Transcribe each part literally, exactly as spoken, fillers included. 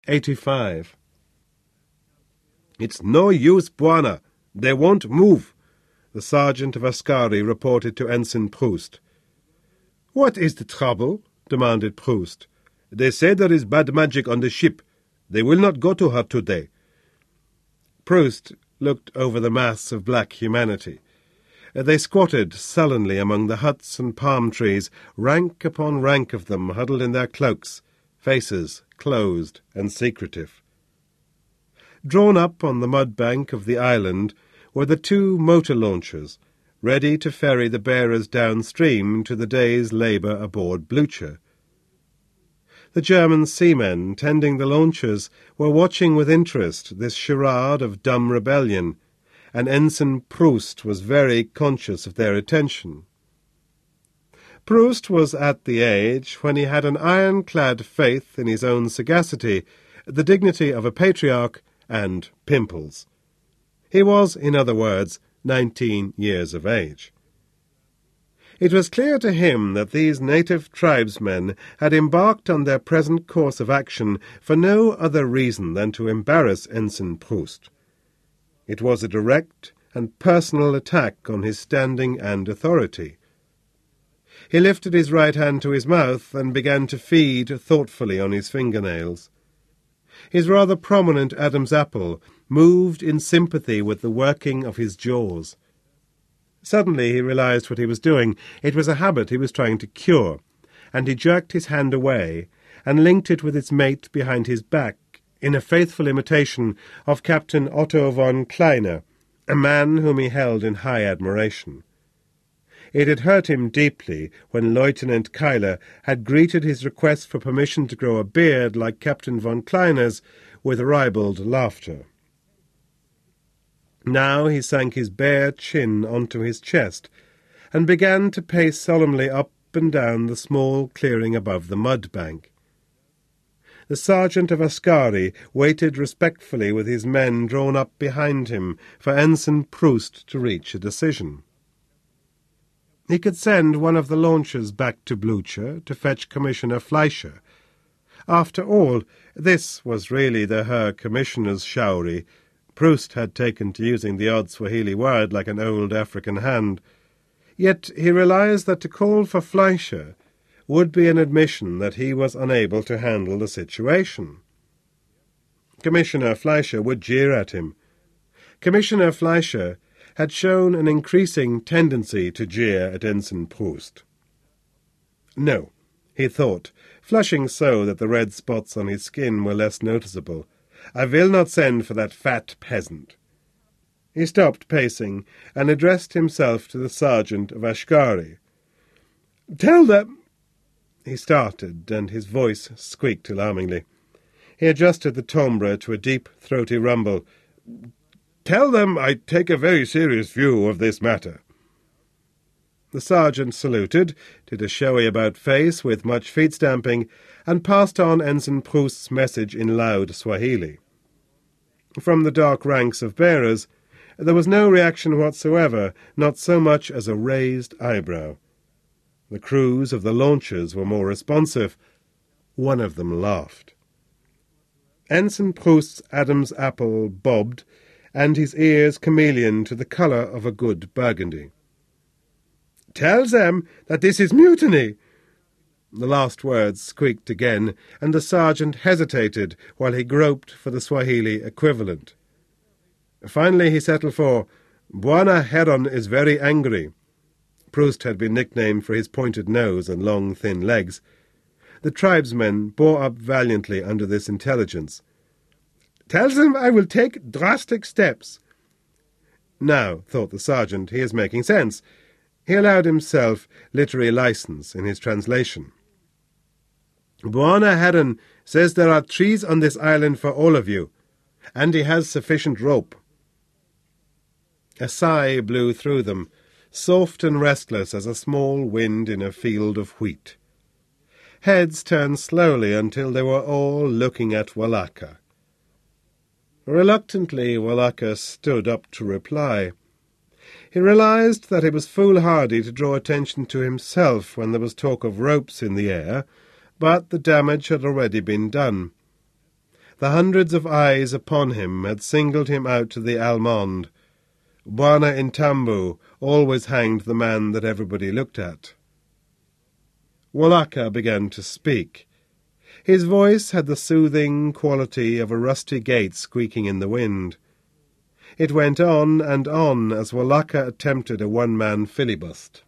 eighty-five. "It's no use, Bwana. They won't move," the sergeant of Askari reported to Ensign Proust. "What is the trouble?" demanded Proust. "They say there is bad magic on the ship. They will not go to her today." Proust looked over the mass of black humanity. They squatted sullenly among the huts and palm trees, rank upon rank of them huddled in their cloaks, faces closed and secretive. Drawn up on the mud bank of the island were the two motor launchers, ready to ferry the bearers downstream to the day's labour aboard Blucher. The German seamen tending the launchers were watching with interest this charade of dumb rebellion, and Ensign Proust was very conscious of their attention. Proust was at the age when he had an ironclad faith in his own sagacity, the dignity of a patriarch, and pimples. He was, in other words, nineteen years of age. It was clear to him that these native tribesmen had embarked on their present course of action for no other reason than to embarrass Ensign Proust. It was a direct and personal attack on his standing and authority. He lifted his right hand to his mouth and began to feed thoughtfully on his fingernails. His rather prominent Adam's apple moved in sympathy with the working of his jaws. Suddenly he realized what he was doing. It was a habit he was trying to cure, and he jerked his hand away and linked it with its mate behind his back in a faithful imitation of Captain Otto von Kleiner, a man whom he held in high admiration. It had hurt him deeply when Lieutenant Keiler had greeted his request for permission to grow a beard like Captain von Kleiner's with ribald laughter. Now he sank his bare chin onto his chest and began to pace solemnly up and down the small clearing above the mud bank. The sergeant of Askari waited respectfully with his men drawn up behind him for Ensign Proust to reach a decision. He could send one of the launchers back to Blucher to fetch Commissioner Fleischer. After all, this was really the Herr Commissioner's Shauri. Proust had taken to using the odd Swahili word like an old African hand. Yet he realized that to call for Fleischer would be an admission that he was unable to handle the situation. Commissioner Fleischer would jeer at him. Commissioner Fleischer had shown an increasing tendency to jeer at Ensign Proust. No, he thought, flushing so that the red spots on his skin were less noticeable, I will not send for that fat peasant. He stopped pacing and addressed himself to the sergeant of Askari. Tell them... He started, and his voice squeaked alarmingly. He adjusted the timbre to a deep, throaty rumble. Tell them I take a very serious view of this matter. The sergeant saluted, did a showy about-face with much feet-stamping, and passed on Ensign Proust's message in loud Swahili. From the dark ranks of bearers, there was no reaction whatsoever, not so much as a raised eyebrow. The crews of the launchers were more responsive. One of them laughed. Ensign Proust's Adam's apple bobbed, and his ears chameleon to the colour of a good burgundy. Tell them that this is mutiny. The last words squeaked again, and the sergeant hesitated while he groped for the Swahili equivalent. Finally he settled for, Bwana Heron is very angry. Proust had been nicknamed for his pointed nose and long, thin legs. The tribesmen bore up valiantly under this intelligence. Tell them I will take drastic steps. Now, thought the sergeant, he is making sense. He allowed himself literary license in his translation. Bwana Heron says there are trees on this island for all of you, and he has sufficient rope. A sigh blew through them, soft and restless as a small wind in a field of wheat. Heads turned slowly until they were all looking at Walaka. Reluctantly, Walaka stood up to reply. He realized that it was foolhardy to draw attention to himself when there was talk of ropes in the air, but the damage had already been done. The hundreds of eyes upon him had singled him out to the Allemande. Bwana Intambu always hanged the man that everybody looked at. Walaka began to speak. His voice had the soothing quality of a rusty gate squeaking in the wind. It went on and on as Walaka attempted a one-man filibust.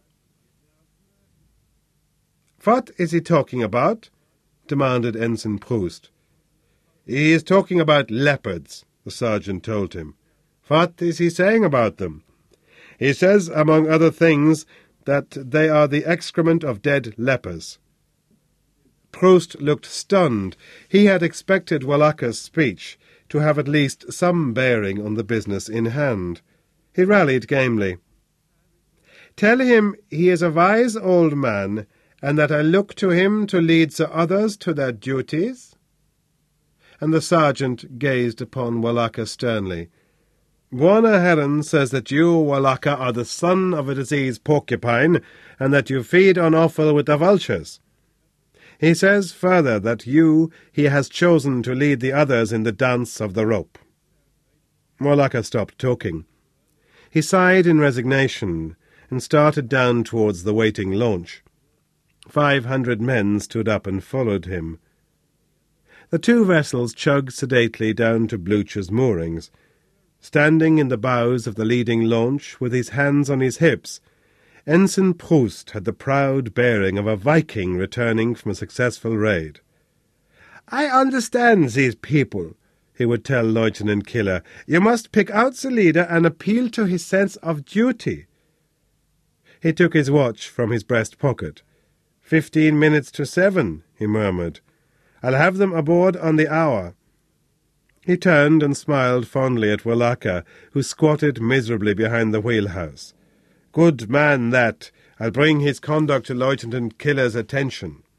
"What is he talking about?" demanded Ensign Proust. "He is talking about leopards," the sergeant told him. "What is he saying about them?" "He says, among other things, that they are the excrement of dead lepers." Proust looked stunned. He had expected Walaka's speech to have at least some bearing on the business in hand. He rallied gamely. "Tell him he is a wise old man, and that I look to him to lead the others to their duties." And the sergeant gazed upon Walaka sternly. "Bwana Heron says that you, Walaka, are the son of a diseased porcupine, and that you feed on offal with the vultures. He says further that you he has chosen to lead the others in the dance of the rope." Walaka stopped talking. He sighed in resignation and started down towards the waiting launch. Five hundred men stood up and followed him. The two vessels chugged sedately down to Blucher's moorings. Standing in the bows of the leading launch, with his hands on his hips, Ensign Proust had the proud bearing of a Viking returning from a successful raid. "I understand these people," he would tell Lieutenant Killer. "You must pick out the leader and appeal to his sense of duty." He took his watch from his breast pocket. Fifteen minutes to seven," he murmured. "I'll have them aboard on the hour." He turned and smiled fondly at Walaka, who squatted miserably behind the wheelhouse. "Good man, that. I'll bring his conduct to Lieutenant Killer's attention."